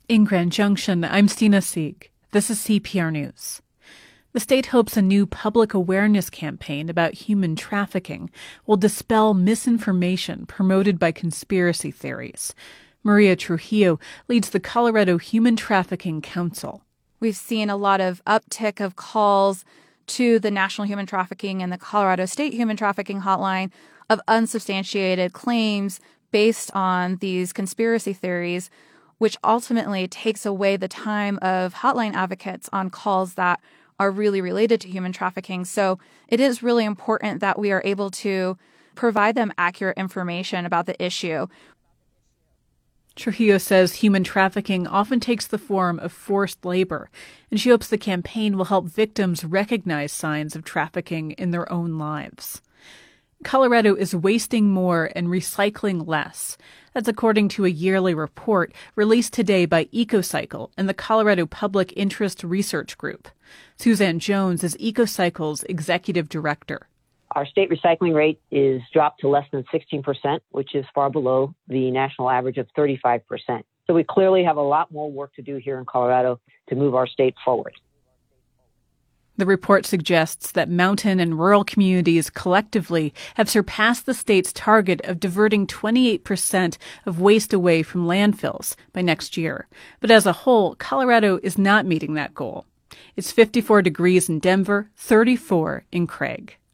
In Grand Junction, I'm Stina Sieg. This is CPR News. The state hopes a new public awareness campaign about human trafficking will dispel misinformation promoted by conspiracy theories. Maria Trujillo leads the Colorado Human Trafficking Council. We've seen a lot of uptick of calls to the National Human Trafficking and the Colorado State Human Trafficking Hotline of unsubstantiated claims based on these conspiracy theories, which ultimately takes away the time of hotline advocates on calls that are really related to human trafficking. So it is really important that we are able to provide them accurate information about the issue. Trujillo says human trafficking often takes the form of forced labor, and she hopes the campaign will help victims recognize signs of trafficking in their own lives. Colorado is wasting more and recycling less. That's according to a yearly report released today by EcoCycle and the Colorado Public Interest Research Group. Suzanne Jones is EcoCycle's executive director. Our state recycling rate is dropped to less than 16%, which is far below the national average of 35%. So we clearly have a lot more work to do here in Colorado to move our state forward. The report suggests that mountain and rural communities collectively have surpassed the state's target of diverting 28% of waste away from landfills by next year. But as a whole, Colorado is not meeting that goal. It's 54 degrees in Denver, 34 in Craig.